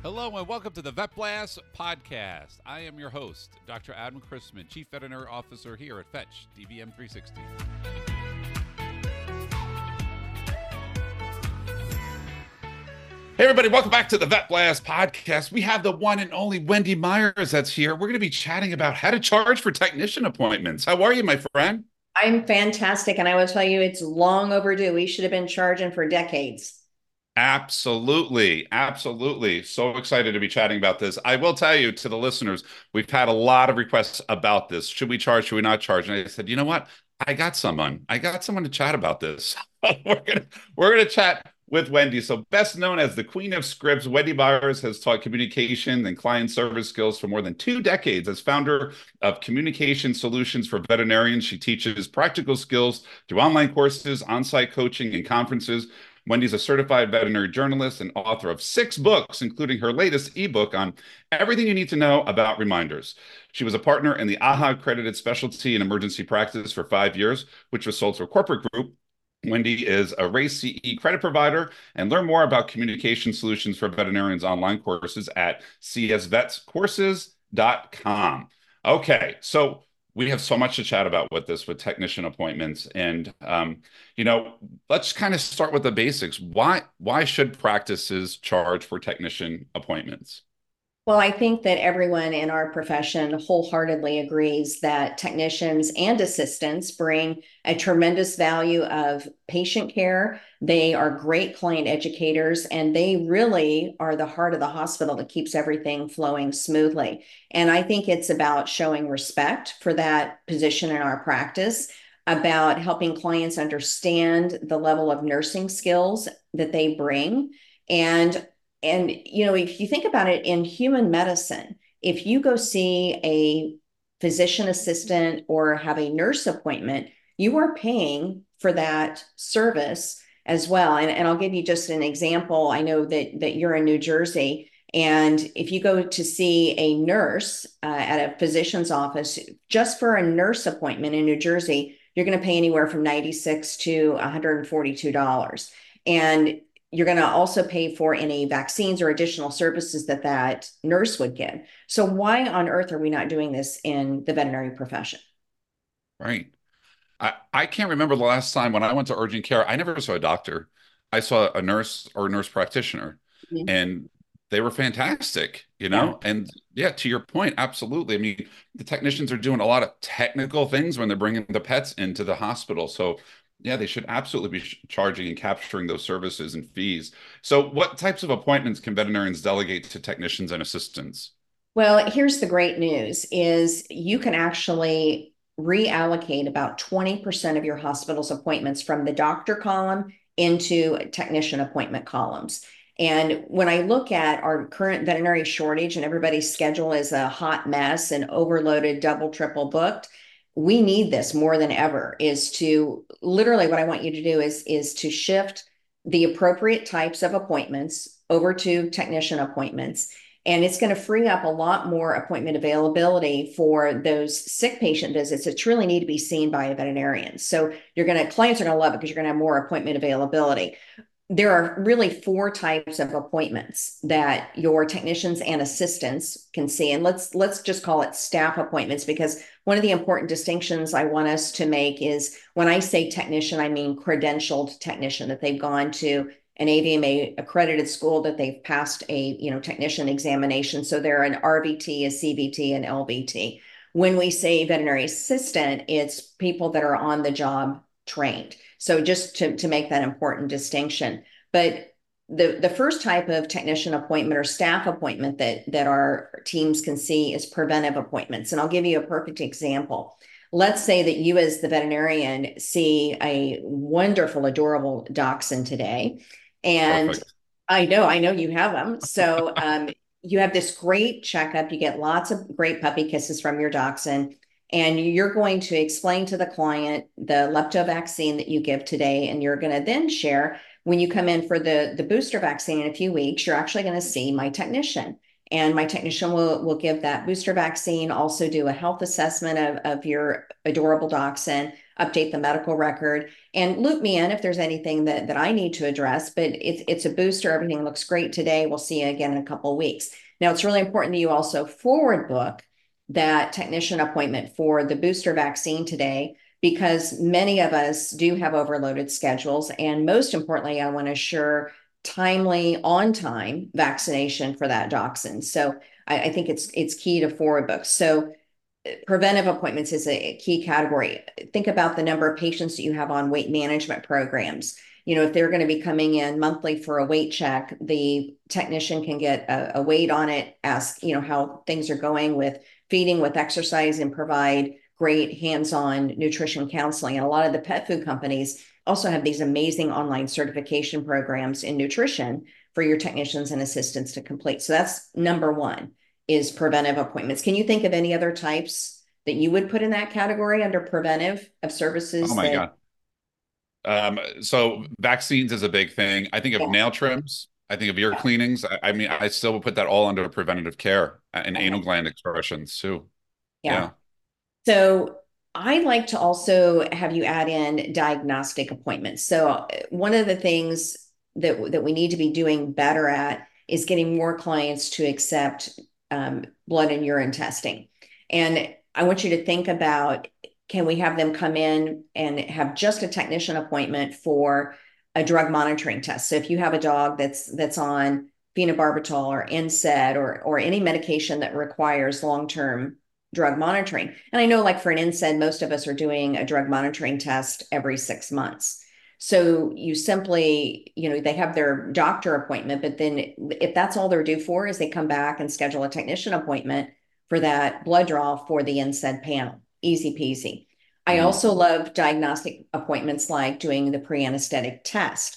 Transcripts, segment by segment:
Hello and welcome to the Vet Blast podcast. I am your host, Dr. Adam Chrisman, Chief Veterinary Officer here at Fetch DVM 360. Hey everybody, welcome back to the Vet Blast podcast. We have the one and only Wendy Myers that's here. We're going to be chatting about how to charge for technician appointments. How are you, my friend? I'm fantastic. And I will tell you, it's long overdue. We should have been charging for decades. Absolutely. Absolutely. So excited to be chatting about this. I will tell you to the listeners, we've had a lot of requests about this. Should we charge? Should we not charge? And I said, you know what? I got someone to chat about this. We're gonna chat with Wendy. So best known as the Queen of Scripts, Wendy Myers has taught communication and client service skills for more than 2 decades. As founder of Communication Solutions for Veterinarians, she teaches practical skills through online courses, on-site coaching, and conferences. Wendy's a certified veterinary journalist and author of 6 books, including her latest ebook on everything you need to know about reminders. She was a partner in the AHA accredited specialty in emergency practice for 5 years, which was sold to a corporate group. Wendy is a RACE CE credit provider, and learn more about communication solutions for veterinarians online courses at csvetscourses.com. Okay, so we have so much to chat about with technician appointments, and let's kind of start with the basics. Why should practices charge for technician appointments? Well, I think that everyone in our profession wholeheartedly agrees that technicians and assistants bring a tremendous value of patient care. They are great client educators, and they really are the heart of the hospital that keeps everything flowing smoothly. And I think it's about showing respect for that position in our practice, about helping clients understand the level of nursing skills that they bring. And if you think about it in human medicine, if you go see a physician assistant or have a nurse appointment, you are paying for that service as well. And I'll give you just an example. I know that you're in New Jersey, and if you go to see a nurse at a physician's office, just for a nurse appointment in New Jersey, you're going to pay anywhere from $96 to $142. And you're going to also pay for any vaccines or additional services that nurse would give. So why on earth are we not doing this in the veterinary profession? Right. I can't remember the last time when I went to urgent care. I never saw a doctor. I saw a nurse or a nurse practitioner, Mhm. and they were fantastic, Yeah. And yeah, to your point, absolutely. I mean, the technicians are doing a lot of technical things when they're bringing the pets into the hospital. So yeah, they should absolutely be charging and capturing those services and fees. So what types of appointments can veterinarians delegate to technicians and assistants? Well, here's the great news is you can actually reallocate about 20% of your hospital's appointments from the doctor column into technician appointment columns. And when I look at our current veterinary shortage and everybody's schedule is a hot mess and overloaded, double, triple booked, we need this more than ever is to literally what I want you to do is to shift the appropriate types of appointments over to technician appointments, and it's going to free up a lot more appointment availability for those sick patient visits that truly need to be seen by a veterinarian. So clients are going to love it because you're going to have more appointment availability. There are really 4 types of appointments that your technicians and assistants can see. And let's just call it staff appointments, because one of the important distinctions I want us to make is when I say technician, I mean credentialed technician, that they've gone to an AVMA accredited school, that they've passed a technician examination. So they're an RVT, a CVT, an LVT. When we say veterinary assistant, it's people that are on the job trained. So just to make that important distinction. But the first type of technician appointment or staff appointment that our teams can see is preventive appointments. And I'll give you a perfect example. Let's say that you, as the veterinarian, see a wonderful, adorable dachshund today. And Perfect. I know you have them. So you have this great checkup. You get lots of great puppy kisses from your dachshund. And you're going to explain to the client the lepto vaccine that you give today. And you're going to then share when you come in for the booster vaccine in a few weeks, you're actually going to see my technician. And my technician will give that booster vaccine, also do a health assessment of your adorable dachshund, update the medical record, and loop me in if there's anything that I need to address. But it's a booster. Everything looks great today. We'll see you again in a couple of weeks. Now, it's really important that you also forward book that technician appointment for the booster vaccine today, because many of us do have overloaded schedules. And most importantly, I want to assure timely, on time vaccination for that dachshund. So I think it's key to forward book. So preventive appointments is a key category. Think about the number of patients that you have on weight management programs. You know, if they're going to be coming in monthly for a weight check, the technician can get a weight on it, ask, you know, how things are going with feeding, with exercise, and provide great hands-on nutrition counseling. And a lot of the pet food companies also have these amazing online certification programs in nutrition for your technicians and assistants to complete. So that's number one, is preventive appointments. Can you think of any other types that you would put in that category under preventive of Oh services my that? God. So vaccines is a big thing. I think of Yeah, nail trims. I think of ear cleanings. I mean, I still would put that all under preventative care and anal okay, gland expressions too. yeah. Yeah. So I'd like to also have you add in diagnostic appointments. So one of the things that we need to be doing better at is getting more clients to accept blood and urine testing. And I want you to think about, can we have them come in and have just a technician appointment for a drug monitoring test? So if you have a dog that's on phenobarbital or NSAID or any medication that requires long-term drug monitoring. And I know, like for an NSAID, most of us are doing a drug monitoring test every 6 months. So you simply, you know, they have their doctor appointment, but then if that's all they're due for is they come back and schedule a technician appointment for that blood draw for the NSAID panel. Easy peasy. I Mhm. also love diagnostic appointments like doing the pre-anesthetic test.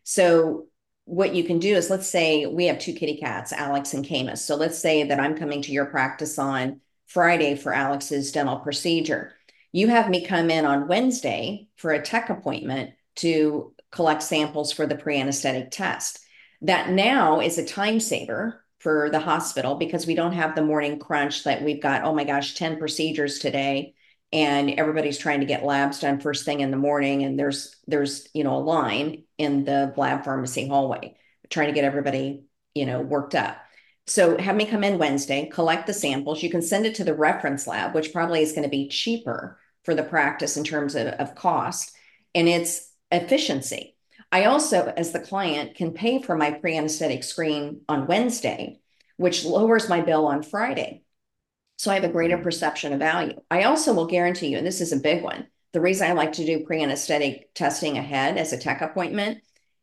So what you can do is, let's say we have two kitty cats, Alex and Camus. So let's say that I'm coming to your practice on Friday for Alex's dental procedure. You have me come in on Wednesday for a tech appointment to collect samples for the pre-anesthetic test. That now is a time saver for the hospital because we don't have the morning crunch that we've got, oh my gosh, 10 procedures today. And everybody's trying to get labs done first thing in the morning. And there's, you know, a line in the lab pharmacy hallway trying to get everybody, you know, worked up. So have me come in Wednesday, collect the samples. You can send it to the reference lab, which probably is going to be cheaper for the practice in terms of cost and its efficiency. I also, as the client, can pay for my pre-anesthetic screen on Wednesday, which lowers my bill on Friday. So I have a greater Mhm. perception of value. I also will guarantee you, and this is a big one, the reason I like to do pre-anesthetic testing ahead as a tech appointment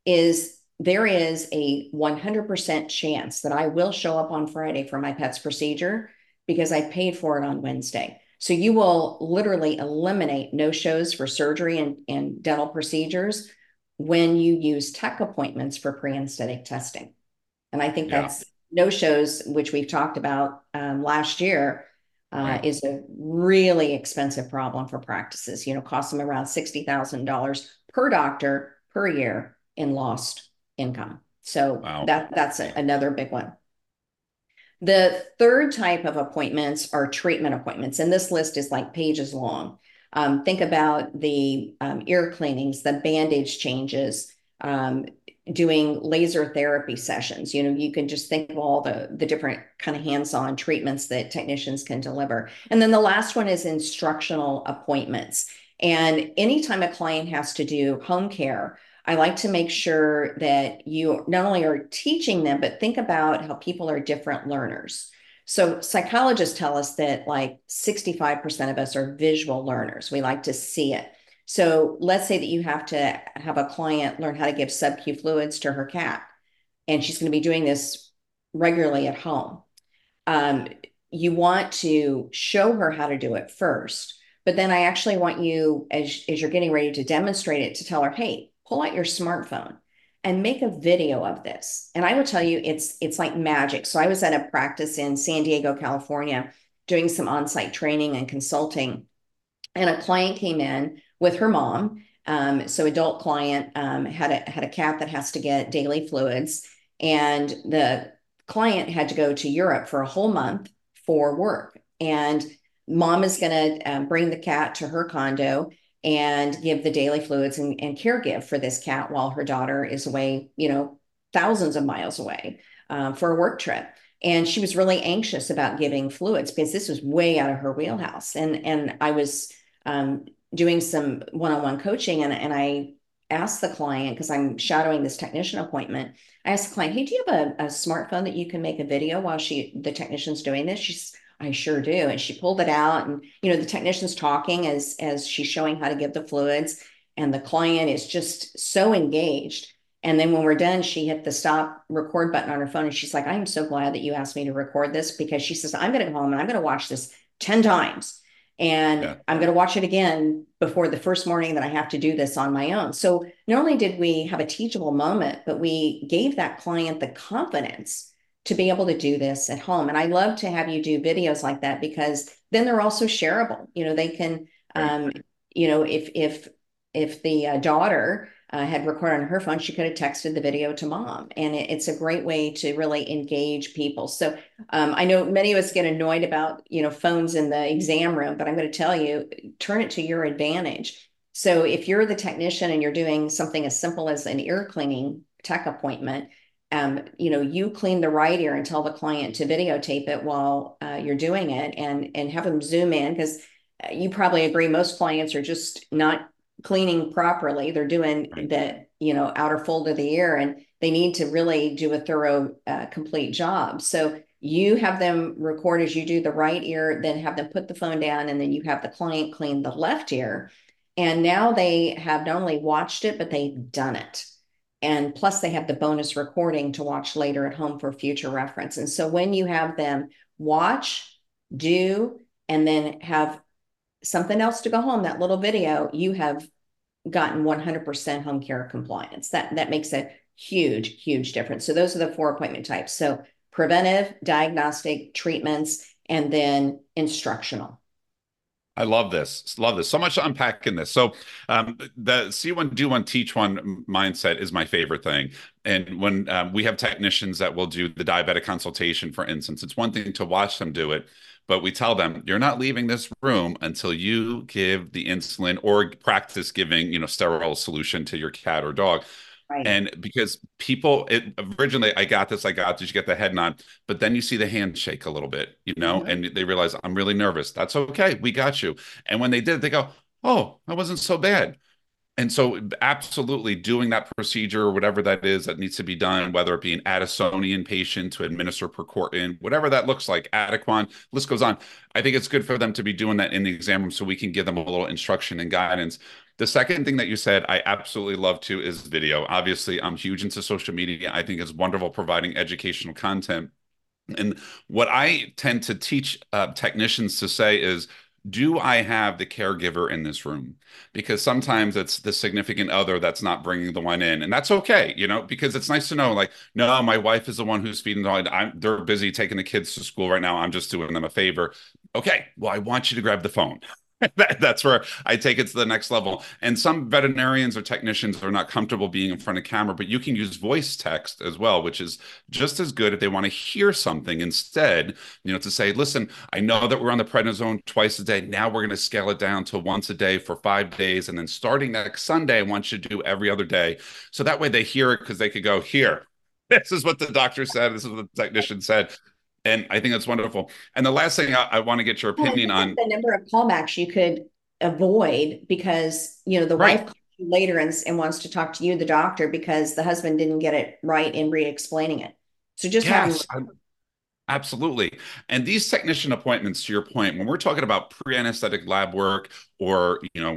is there is a 100% chance that I will show up on Friday for my pet's procedure because I paid for it on Wednesday. So you will literally eliminate no shows for surgery and dental procedures when you use tech appointments for pre-anesthetic testing. And I think Yeah. that's no shows, which we've talked about last year, Right. is a really expensive problem for practices. You know, costs them around $60,000 per doctor per year in lost income. So Wow. that's Yeah. another big one. The third type of appointments are treatment appointments, and this list is like pages long. Think about the ear cleanings, the bandage changes, doing laser therapy sessions. You know, you can just think of all the different kind of hands-on treatments that technicians can deliver. And then the last one is instructional appointments. And anytime a client has to do home care, I like to make sure that you not only are teaching them, but think about how people are different learners. So psychologists tell us that like 65% of us are visual learners. We like to see it. So let's say that you have to have a client learn how to give sub-Q fluids to her cat, and she's going to be doing this regularly at home. Um, you want to show her how to do it first, but then I actually want you, as you're getting ready to demonstrate it, to tell her, hey, pull out your smartphone and make a video of this. And I will tell you, it's like magic. So I was at a practice in San Diego, California, doing some on-site training and consulting, and a client came in with her mom. So adult client had a cat that has to get daily fluids, and the client had to go to Europe for a whole month for work. And mom is going to bring the cat to her condo and give the daily fluids and care give for this cat while her daughter is away, thousands of miles away for a work trip. And she was really anxious about giving fluids because this was way out of her wheelhouse. And I was doing some one-on-one coaching, and I asked the client, because I'm shadowing this technician appointment, I asked the client, hey, do you have a smartphone that you can make a video while the technician's doing this? She's, I sure do. And she pulled it out, and the technician's talking as she's showing how to give the fluids, and the client is just so engaged. And then when we're done, she hit the stop record button on her phone, and she's like, I am so glad that you asked me to record this, because she says, I'm going to go home and I'm going to watch this 10 times. And Yeah. I'm going to watch it again before the first morning that I have to do this on my own. So not only did we have a teachable moment, but we gave that client the confidence to be able to do this at home. And I love to have you do videos like that, because then they're also shareable. They can, Right. if the daughter had recorded on her phone, she could have texted the video to mom. And it's a great way to really engage people. So I know many of us get annoyed about, phones in the exam room, but I'm going to tell you, turn it to your advantage. So if you're the technician and you're doing something as simple as an ear cleaning tech appointment, you clean the right ear and tell the client to videotape it while you're doing it, and have them zoom in, because you probably agree most clients are just not cleaning properly. They're doing Right. the, outer fold of the ear, and they need to really do a thorough, complete job. So you have them record as you do the right ear, then have them put the phone down, and then you have the client clean the left ear. And now they have not only watched it, but they've done it. And plus, they have the bonus recording to watch later at home for future reference. And so when you have them watch, do, and then have something else to go home, that little video, you have gotten 100% home care compliance. That makes a huge, huge difference. So those are the 4 appointment types. So preventive, diagnostic, treatments, and then instructional. I love this. Love this. So much to unpack in this. So, the see one, do one, teach one mindset is my favorite thing. And when we have technicians that will do the diabetic consultation, for instance, it's one thing to watch them do it, but we tell them, you're not leaving this room until you give the insulin or practice giving, sterile solution to your cat or dog. Right. And because originally, I got this, you get the head nod, but then you see the handshake a little bit, Mhm. and they realize I'm really nervous. That's okay. We got you. And when they did, they go, oh, that wasn't so bad. And so, absolutely doing that procedure or whatever that is that needs to be done, whether it be an Addisonian patient to administer Percortin, whatever that looks like, Adequan, list goes on. I think it's good for them to be doing that in the exam room so we can give them a little instruction and guidance. The second thing that you said, I absolutely love too, is video. Obviously, I'm huge into social media. I think it's wonderful providing educational content. And what I tend to teach technicians to say is, do I have the caregiver in this room? Because sometimes it's the significant other that's not bringing the one in, and that's okay, because it's nice to know, like, no, my wife is the one who's feeding the dog. They're busy taking the kids to school right now. I'm just doing them a favor. Okay, well, I want you to grab the phone. That's where I take it to the next level. And some veterinarians or technicians are not comfortable being in front of camera, but you can use voice text as well, which is just as good if they want to hear something instead, to say, listen, I know that we're on the prednisone twice a day. Now we're going to scale it down to once a day for 5 days. And then starting next Sunday, I want you to do every other day. So that way they hear it, because they could go, here, this is what the doctor said. This is what the technician said. And I think that's wonderful. And the last thing I want to get your Well, opinion think of on. the number of callbacks you could avoid, because, the wife Right. calls you later and wants to talk to you, the doctor, because the husband didn't get it right in re-explaining it. So just have them. Yes, absolutely. And these technician appointments, to your point, when we're talking about pre-anesthetic lab work or,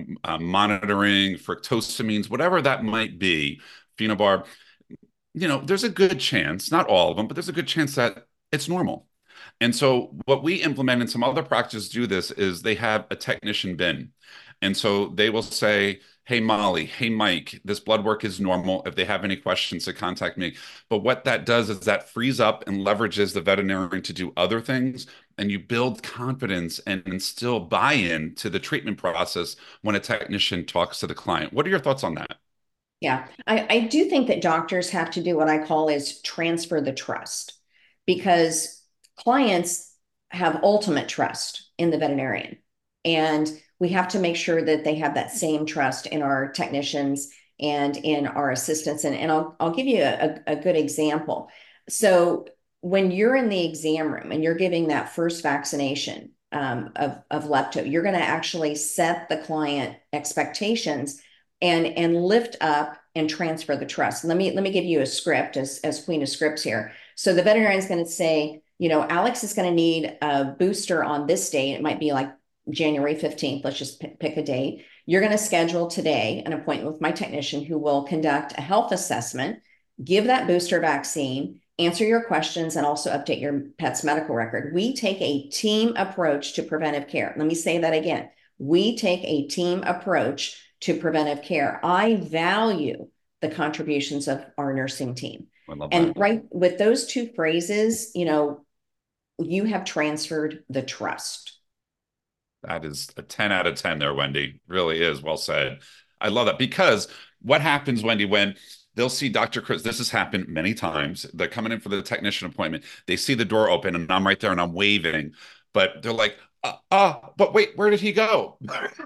monitoring fructosamines, whatever that might be, phenobarb, there's a good chance, not all of them, but there's a good chance that it's normal. And so what we implement, and some other practices do this, is they have a technician bin. And so they will say, hey, Molly, hey, Mike, this blood work is normal. If they have any questions, to contact me. But what that does is that frees up and leverages the veterinarian to do other things. And you build confidence and instill buy-in to the treatment process when a technician talks to the client. What are your thoughts on that? Yeah, I do think that doctors have to do what I call is transfer the trust. because clients have ultimate trust in the veterinarian. And we have to make sure that they have that same trust in our technicians and in our assistants. And I'll give you a good example. So when you're in the exam room and you're giving that first vaccination of lepto, you're going to actually set the client expectations and lift up and transfer the trust. Let me give you a script as queen of scripts here. So the veterinarian is going to say, Alex is going to need a booster on this date. It might be like January 15th. Let's just pick a date. You're going to schedule today an appointment with my technician who will conduct a health assessment, give that booster vaccine, answer your questions, and also update your pet's medical record. We take a team approach to preventive care. Let me say that again. We take a team approach to preventive care. I value the contributions of our nursing team. I love And that. right with those two phrases, you have transferred the trust. That is a 10 out of 10 there, Wendy. Really is. Well said. I love that because what happens, Wendy, when they'll see Dr. Chris, this has happened many times. They're coming in for the technician appointment. They see the door open and I'm right there and I'm waving, but they're like, but wait, where did he go?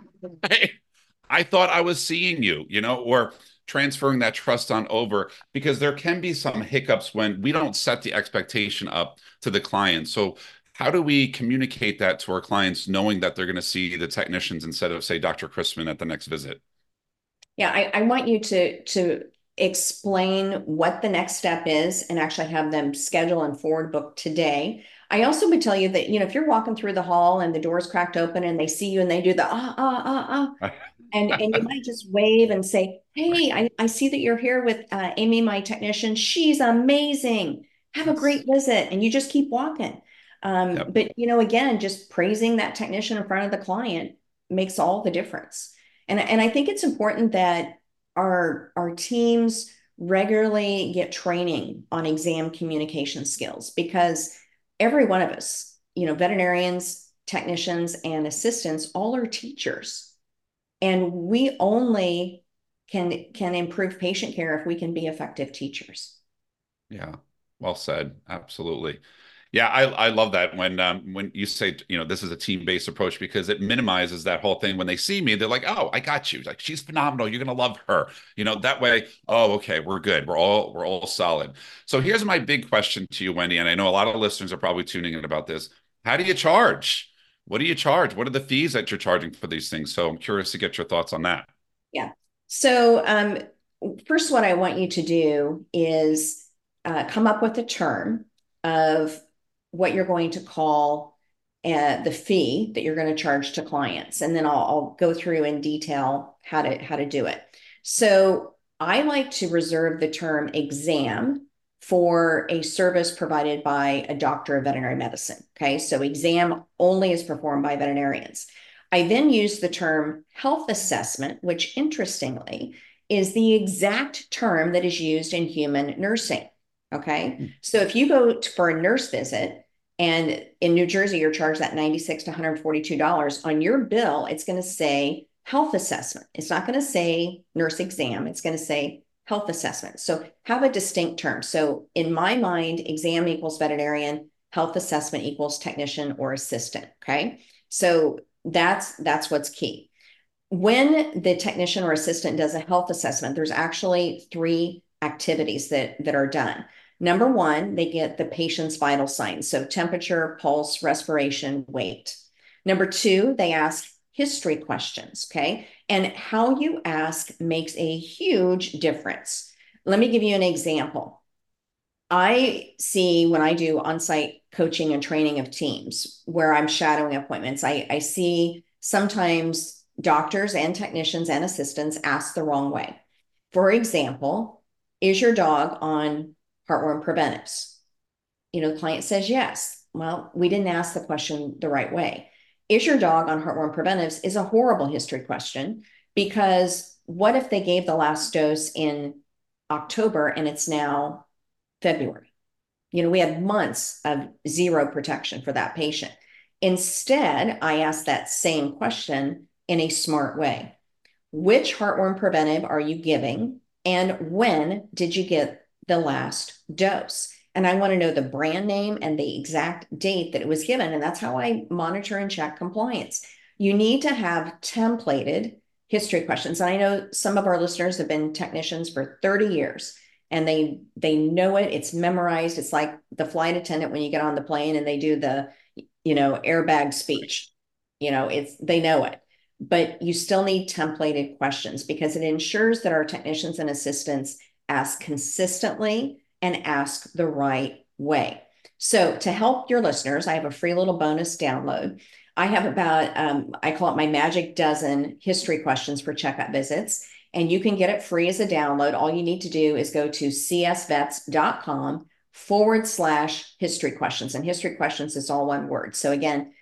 I thought I was seeing you, or transferring that trust on over because there can be some hiccups when we don't set the expectation up to the client. So how do we communicate that to our clients, knowing that they're going to see the technicians instead of, say, Dr. Chrisman at the next visit? Yeah, I want you to explain what the next step is and actually have them schedule and forward book today. I also would tell you that, if you're walking through the hall and the door's cracked open and they see you and they do the and you might just wave and say, hey, I see that you're here with Amy, my technician. She's amazing. Have a Yes. great visit. And you just keep walking. Yep. But, again, just praising that technician in front of the client makes all the difference. And I think it's important that our teams regularly get training on exam communication skills because every one of us, veterinarians, technicians, and assistants, all are teachers. And we only can improve patient care if we can be effective teachers. Yeah. Well said. Absolutely. Yeah, I love that when you say, this is a team-based approach because it minimizes that whole thing. When they see me, they're like, "Oh, I got you. Like she's phenomenal. You're gonna love her." That way, oh, okay, we're good. We're all solid. So here's my big question to you, Wendy, and I know a lot of listeners are probably tuning in about this. How do you charge? What do you charge? What are the fees that you're charging for these things? So I'm curious to get your thoughts on that. Yeah. So, first, what I want you to do is come up with a term of what you're going to call the fee that you're going to charge to clients, and then I'll go through in detail how to do it. So, I like to reserve the term exam for a service provided by a doctor of veterinary medicine. Okay, so exam only is performed by veterinarians. I then use the term health assessment, which interestingly is the exact term that is used in human nursing. Okay. So if you go for a nurse visit and in New Jersey, you're charged that $96 to $142 on your bill, it's going to say health assessment. It's not going to say nurse exam. It's going to say health assessment. So have a distinct term. So in my mind, exam equals veterinarian, health assessment equals technician or assistant. Okay. So that's what's key. When the technician or assistant does a health assessment, there's actually three activities that are done. Number one, they get the patient's vital signs, so temperature, pulse, respiration, weight. Number two, they ask history questions, okay? And how you ask makes a huge difference. Let me give you an example. I see when I do on-site coaching and training of teams where I'm shadowing appointments, I see sometimes doctors and technicians and assistants ask the wrong way. For example, is your dog on heartworm preventives? The client says yes. Well, we didn't ask the question the right way. Is your dog on heartworm preventives is a horrible history question because what if they gave the last dose in October and it's now February? We had months of zero protection for that patient. Instead, I asked that same question in a smart way. Which heartworm preventive are you giving? And when did you get the last dose? and I want to know the brand name and the exact date that it was given. And that's how I monitor and check compliance. You need to have templated history questions. And I know some of our listeners have been technicians for 30 years and they know it. It's memorized. It's like the flight attendant when you get on the plane and they do the, airbag speech. They know it. But you still need templated questions because it ensures that our technicians and assistants ask consistently and ask the right way. So to help your listeners, I have a free little bonus download. I have about, I call it my magic dozen history questions for checkup visits, and you can get it free as a download. All you need to do is go to csvets.com/history questions. And history questions is all one word. So again,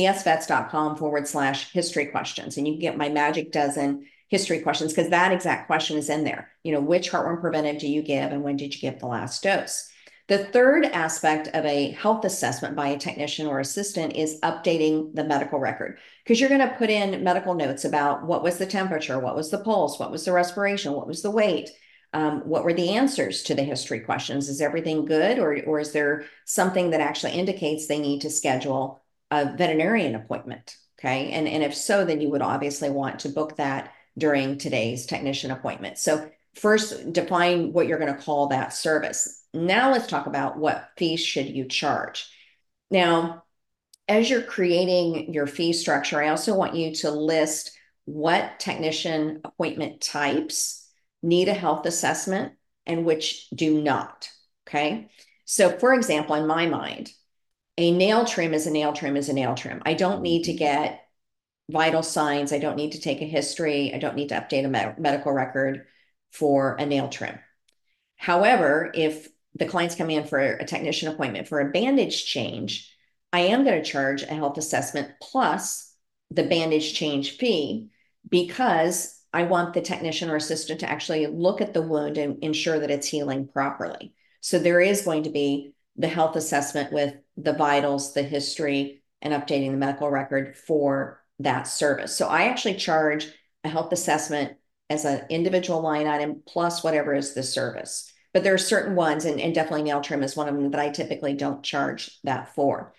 csvets.com/history questions. And you can get my magic dozen history questions because that exact question is in there. Which heartworm preventive do you give and when did you give the last dose? The third aspect of a health assessment by a technician or assistant is updating the medical record because you're going to put in medical notes about what was the temperature, what was the pulse, what was the respiration, what was the weight, what were the answers to the history questions? Is everything good or is there something that actually indicates they need to schedule a veterinarian appointment? Okay. And if so, then you would obviously want to book that during today's technician appointment. So first, define what you're going to call that service. Now let's talk about what fees should you charge. Now, as you're creating your fee structure, I also want you to list what technician appointment types need a health assessment and which do not. Okay. So for example, in my mind, a nail trim is a nail trim is a nail trim. I don't need to get vital signs. I don't need to take a history. I don't need to update a medical record for a nail trim. However, if the client's coming in for a technician appointment for a bandage change, I am going to charge a health assessment plus the bandage change fee because I want the technician or assistant to actually look at the wound and ensure that it's healing properly. So there is going to be the health assessment with the vitals, the history, and updating the medical record for that service. So I actually charge a health assessment as an individual line item plus whatever is the service. But there are certain ones, and definitely nail trim is one of them that I typically don't charge that for.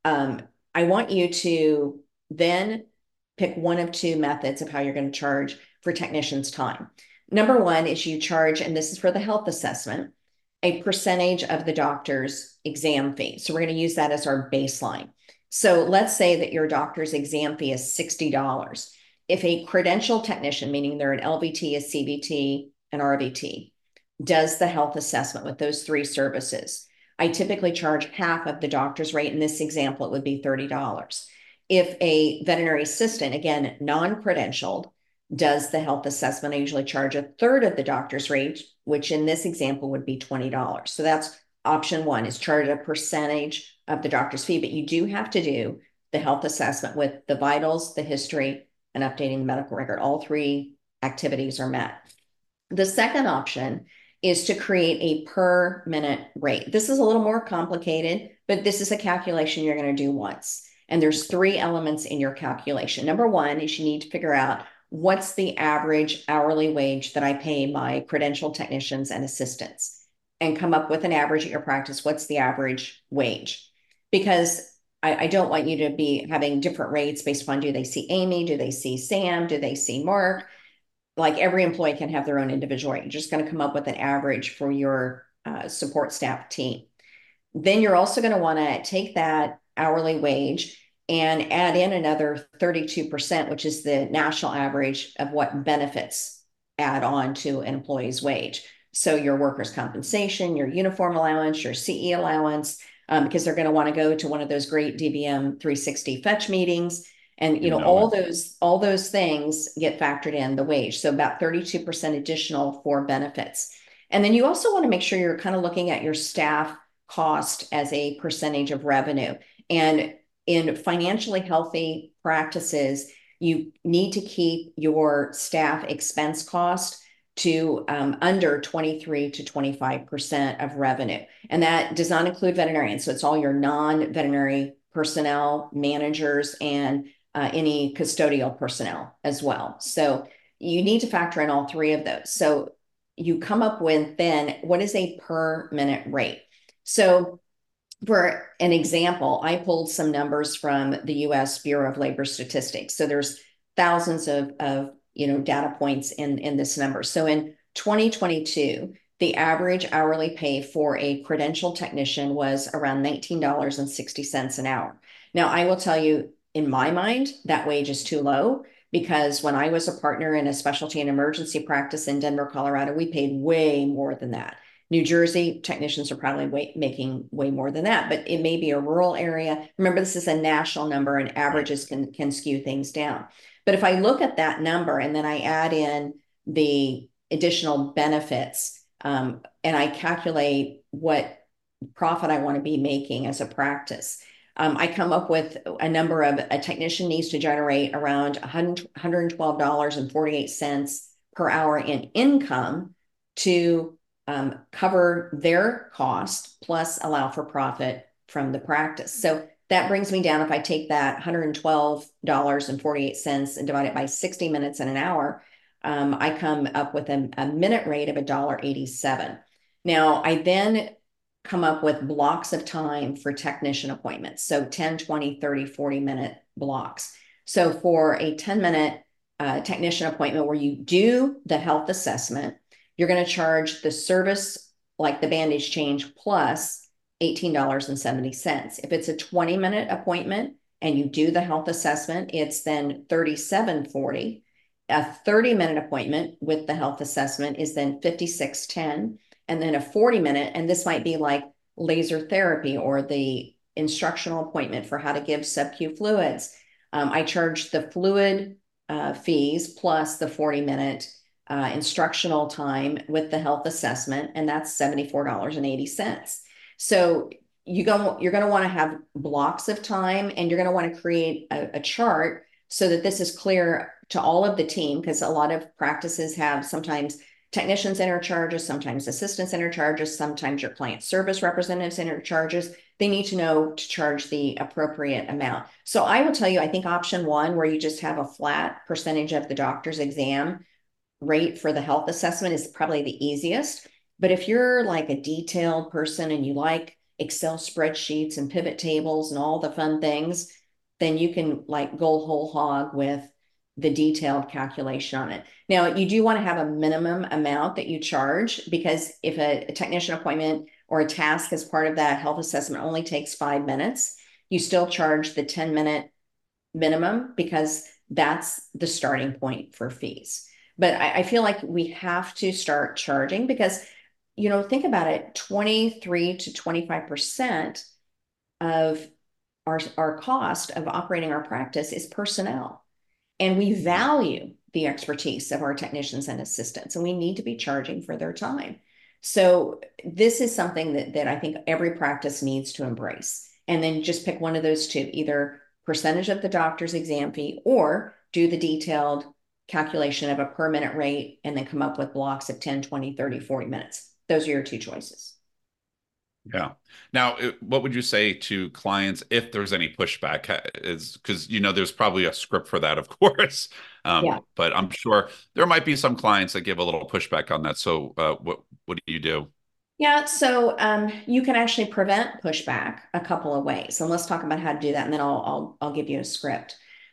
I want you to then pick one of two methods of how you're going to charge for technicians' time. Number one is you charge, and this is for the health assessment, a percentage of the doctor's exam fee. So we're going to use that as our baseline. So let's say that your doctor's exam fee is $60. If a credentialed technician, meaning they're an LVT, a CVT, an RVT, does the health assessment with those three services, I typically charge half of the doctor's rate. In this example, it would be $30. If a veterinary assistant, again, non-credentialed, does the health assessment, I usually charge a third of the doctor's rate, which in this example would be $20. So that's option one, is charge a percentage of the doctor's fee, but you do have to do the health assessment with the vitals, the history, and updating the medical record. All three activities are met. The second option is to create a per minute rate. This is a little more complicated, but this is a calculation you're going to do once. And there's three elements in your calculation. Number one is you need to figure out what's the average hourly wage that I pay my credentialed technicians and assistants, and come up with an average at your practice. What's the average wage? Because I don't want you to be having different rates based upon, do they see Amy? Do they see Sam? Do they see Mark? Like every employee can have their own individual rate. You're just going to come up with an average for your support staff team. Then you're also going to want to take that hourly wage and add in another 32%, which is the national average of what benefits add on to an employee's wage. So your workers' compensation, your uniform allowance, your CE allowance, because they're going to want to go to one of those great DVM 360 fetch meetings. And all those things get factored in the wage. So about 32% additional for benefits. And then you also want to make sure you're kind of looking at your staff cost as a percentage of revenue. And in financially healthy practices, you need to keep your staff expense cost to under 23 to 25% of revenue. And that does not include veterinarians. So it's all your non-veterinary personnel, managers, and any custodial personnel as well. So you need to factor in all three of those. So you come up with then what is a per minute rate? So for an example, I pulled some numbers from the US Bureau of Labor Statistics. So there's thousands of data points in this number. So in 2022, the average hourly pay for a credentialed technician was around $19.60 an hour. Now, I will tell you, in my mind, that wage is too low because when I was a partner in a specialty and emergency practice in Denver, Colorado, we paid way more than that. New Jersey technicians are probably making way more than that, but it may be a rural area. Remember, this is a national number and Right. averages can skew things down. But if I look at that number and then I add in the additional benefits and I calculate what profit I want to be making as a practice, I come up with a number of a technician needs to generate around $112.48 per hour in income to cover their cost plus allow for profit from the practice. So that brings me down. If I take that $112.48 and divide it by 60 minutes in an hour, I come up with a minute rate of $1.87. Now, I then come up with blocks of time for technician appointments. So 10, 20, 30, 40-minute blocks. So for a 10-minute technician appointment where you do the health assessment, you're going to charge the service like the bandage change plus $18.70. If it's a 20-minute appointment and you do the health assessment, it's then $37.40. A 30-minute appointment with the health assessment is then $56.10. And then a 40-minute, and this might be like laser therapy or the instructional appointment for how to give sub-Q fluids. I charge the fluid fees plus the 40-minute instructional time with the health assessment, and that's $74.80. So you're going to want to have blocks of time, and you're going to want to create a chart so that this is clear to all of the team, because a lot of practices have sometimes technicians enter charges, sometimes assistants enter charges, sometimes your client service representatives enter charges. They need to know to charge the appropriate amount. So I will tell you, I think option one, where you just have a flat percentage of the doctor's exam rate for the health assessment, is probably the easiest. But if you're like a detailed person and you like Excel spreadsheets and pivot tables and all the fun things, then you can like go whole hog with the detailed calculation on it. Now, you do want to have a minimum amount that you charge, because if a technician appointment or a task as part of that health assessment only takes 5 minutes, you still charge the 10-minute minimum because that's the starting point for fees. But I feel like we have to start charging because, think about it, 23 to 25% of our cost of operating our practice is personnel. And we value the expertise of our technicians and assistants, and we need to be charging for their time. So this is something that I think every practice needs to embrace. And then just pick one of those two, either percentage of the doctor's exam fee or do the detailed calculation of a per minute rate and then come up with blocks of 10, 20, 30, 40 minutes. Those are your two choices. Yeah. Now, what would you say to clients if there's any pushback? Is because there's probably a script for that, of course. Yeah. But I'm sure there might be some clients that give a little pushback on that. So, what do you do? Yeah, so you can actually prevent pushback a couple of ways. And let's talk about how to do that, and then I'll give you a script.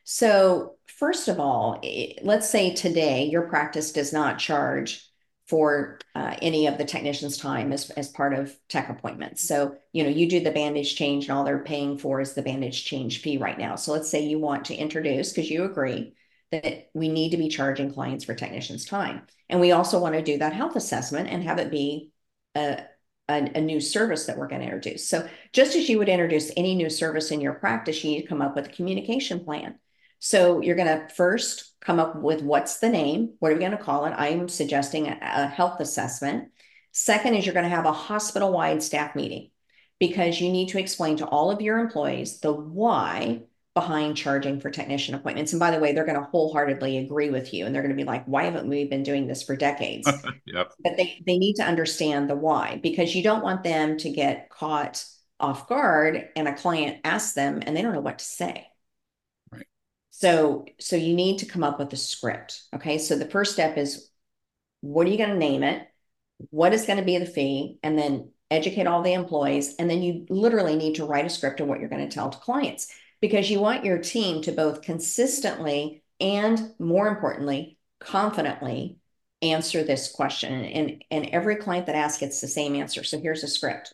So first of all, let's say today your practice does not charge for any of the technician's time as part of tech appointments. So you do the bandage change, and all they're paying for is the bandage change fee right now. So let's say you want to introduce, because you agree that we need to be charging clients for technicians' time, and we also want to do that health assessment and have it be a, a new service that we're going to introduce. So just as you would introduce any new service in your practice, you need to come up with a communication plan. So you're going to first come up with what's the name, what are we going to call it? I'm suggesting a health assessment. Second is you're going to have a hospital-wide staff meeting, because you need to explain to all of your employees the why behind charging for technician appointments. And by the way, they're going to wholeheartedly agree with you, and they're going to be like, why haven't we been doing this for decades? Yep. But they need to understand the why, because you don't want them to get caught off guard and a client asks them and they don't know what to say. Right. So you need to come up with a script. Okay. So the first step is, what are you going to name it? What is going to be the fee? And then educate all the employees, and then you literally need to write a script of what you're going to tell to clients, because you want your team to both consistently and, more importantly, confidently answer this question. And every client that asks gets the same answer. So here's a script.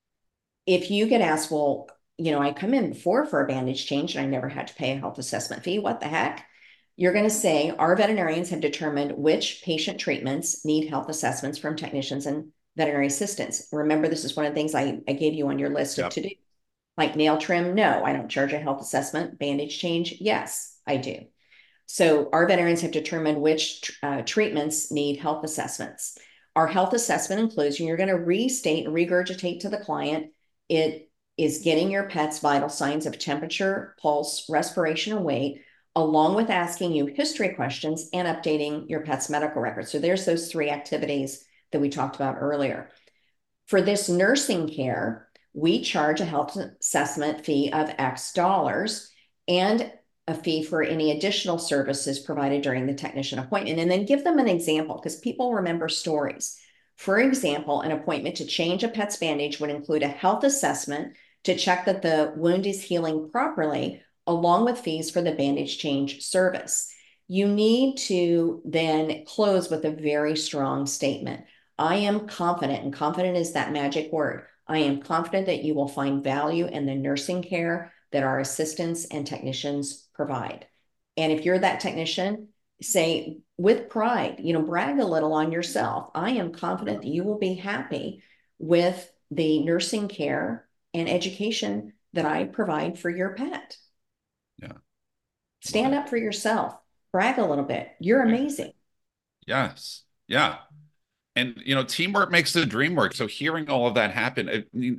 If you get asked, well, I come in before for a bandage change and I never had to pay a health assessment fee, what the heck? You're going to say, our veterinarians have determined which patient treatments need health assessments from technicians and veterinary assistants. Remember, this is one of the things I gave you on your list of Yep. to-do. Like nail trim, no, I don't charge a health assessment. Bandage change, yes, I do. So our veterinarians have determined which treatments need health assessments. Our health assessment includes, and you're going to restate and regurgitate to the client, it is getting your pet's vital signs of temperature, pulse, respiration, and weight, along with asking you history questions and updating your pet's medical records. So there's those 3 activities that we talked about earlier. For this nursing care, we charge a health assessment fee of X dollars and a fee for any additional services provided during the technician appointment, and then give them an example, because people remember stories. For example, an appointment to change a pet's bandage would include a health assessment to check that the wound is healing properly, along with fees for the bandage change service. You need to then close with a very strong statement. I am confident, and confident is that magic word. I am confident that you will find value in the nursing care that our assistants and technicians provide. And if you're that technician, say with pride, brag a little on yourself. I am confident that you will be happy with the nursing care and education that I provide for your pet. Yeah. Love Stand it. up for yourself. Brag a little bit. You're Yeah. amazing. Yes. Yeah. And teamwork makes the dream work. So hearing all of that happen,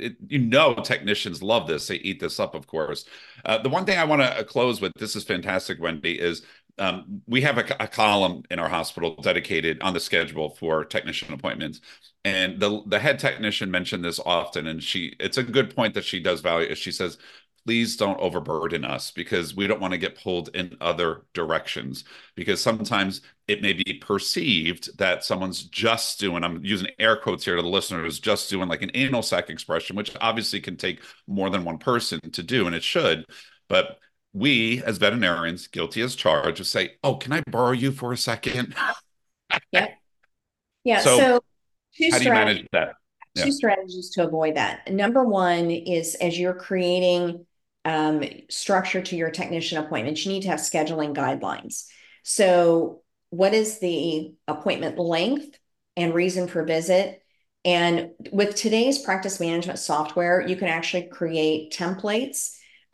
technicians love this. They eat this up, of course. The one thing I want to close with, this is fantastic, Wendy, is we have a column in our hospital dedicated on the schedule for technician appointments. And the head technician mentioned this often, and it's a good point that she does value. She says, please don't overburden us, because we don't want to get pulled in other directions, because sometimes it may be perceived that someone's just doing, I'm using air quotes here to the listeners, just doing like an anal sac expression, which obviously can take more than one person to do, and it should. But we, as veterinarians, guilty as charged, would say, oh, can I borrow you for a second? Yep. Yeah. So So two how do you strategies manage that? two Yeah. strategies to avoid that. Number one is, as you're creating structure to your technician appointments, you need to have scheduling guidelines. So, what is the appointment length and reason for visit? And with today's practice management software, you can actually create templates.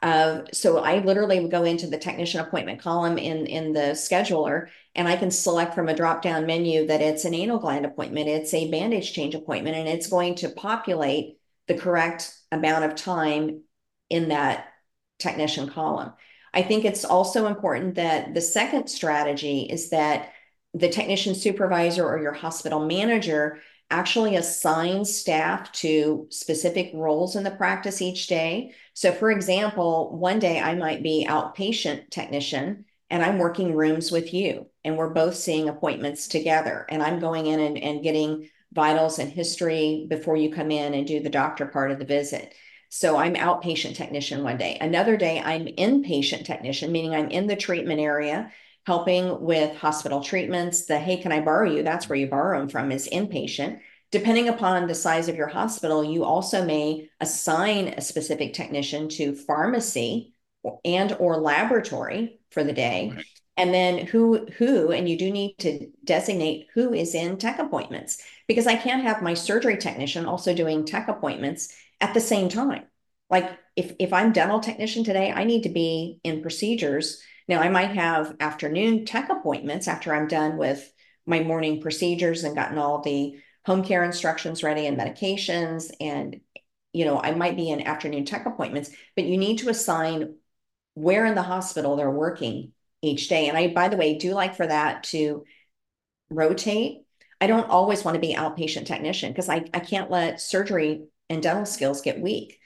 So I literally would go into the technician appointment column in the scheduler, and I can select from a drop-down menu that it's an anal gland appointment, it's a bandage change appointment, and it's going to populate the correct amount of time in that technician column. I think it's also important that the second strategy is that the technician supervisor or your hospital manager actually assigns staff to specific roles in the practice each day. So, for example, one day I might be outpatient technician and I'm working rooms with you, and we're both seeing appointments together. And I'm going in and getting vitals and history before you come in and do the doctor part of the visit. So I'm outpatient technician one day. Another day, I'm inpatient technician, meaning I'm in the treatment area helping with hospital treatments. The hey, can I borrow you? That's where you borrow them from, is inpatient. Depending upon the size of your hospital, you also may assign a specific technician to pharmacy and or laboratory for the day. Right. And then and you do need to designate who is in tech appointments, because I can't have my surgery technician also doing tech appointments at the same time. Like if I'm dental technician today, I need to be in procedures. Now I might have afternoon tech appointments after I'm done with my morning procedures and gotten all the home care instructions ready and medications. And, I might be in afternoon tech appointments, but you need to assign where in the hospital they're working each day. And I, by the way, do like for that to rotate. I don't always want to be outpatient technician, because I can't let surgery and dental skills get weak.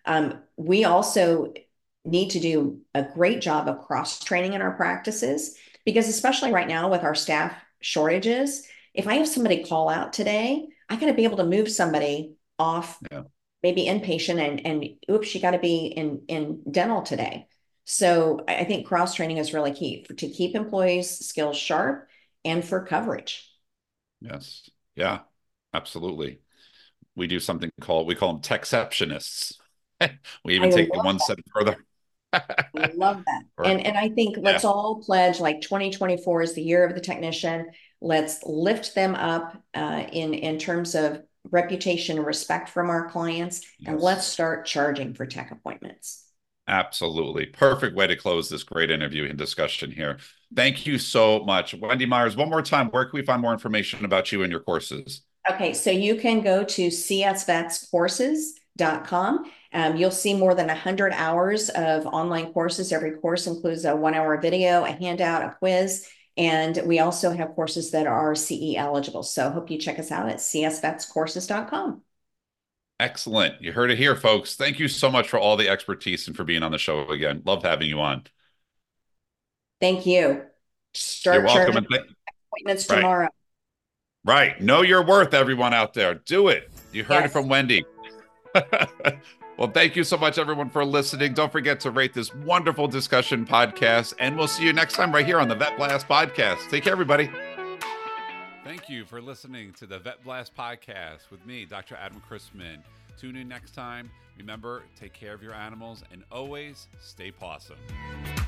We also need to do a great job of cross training in our practices, because especially right now with our staff shortages, if I have somebody call out today, I got to be able to move somebody off, Yeah. maybe inpatient, and oops, you got to be in dental today. So I think cross training is really key to keep employees' skills sharp and for coverage. Yes. Yeah. Absolutely. We do something called, we call them techceptionists. We I even take it one step further. love that. Or, And I think yeah. let's all pledge like 2024 is the year of the technician. Let's lift them up in terms of reputation and respect from our clients, and let's Yes. start charging for tech appointments. Absolutely. Perfect way to close this great interview and discussion here. Thank you so much. Wendy Myers, one more time, where can we find more information about you and your courses? Okay, so you can go to csvetscourses.com. You'll see more than 100 hours of online courses. Every course includes a 1 hour video, a handout, a quiz, and we also have courses that are CE eligible. So hope you check us out at csvetscourses.com. Excellent. You heard it here, folks. Thank you so much for all the expertise and for being on the show again. Loved having you on. Thank you. You're Start welcome. charging And appointments right, tomorrow. right. Know your worth, everyone out there. Do it. You heard it Yes. from Wendy. Well, thank you so much, everyone, for listening. Don't forget to rate this wonderful discussion podcast, and we'll see you next time right here on the Vet Blast podcast. Take care, everybody. Thank you for listening to the Vet Blast podcast with me, Dr. Adam Chrisman. Tune in next time. Remember, take care of your animals and always stay pawsome.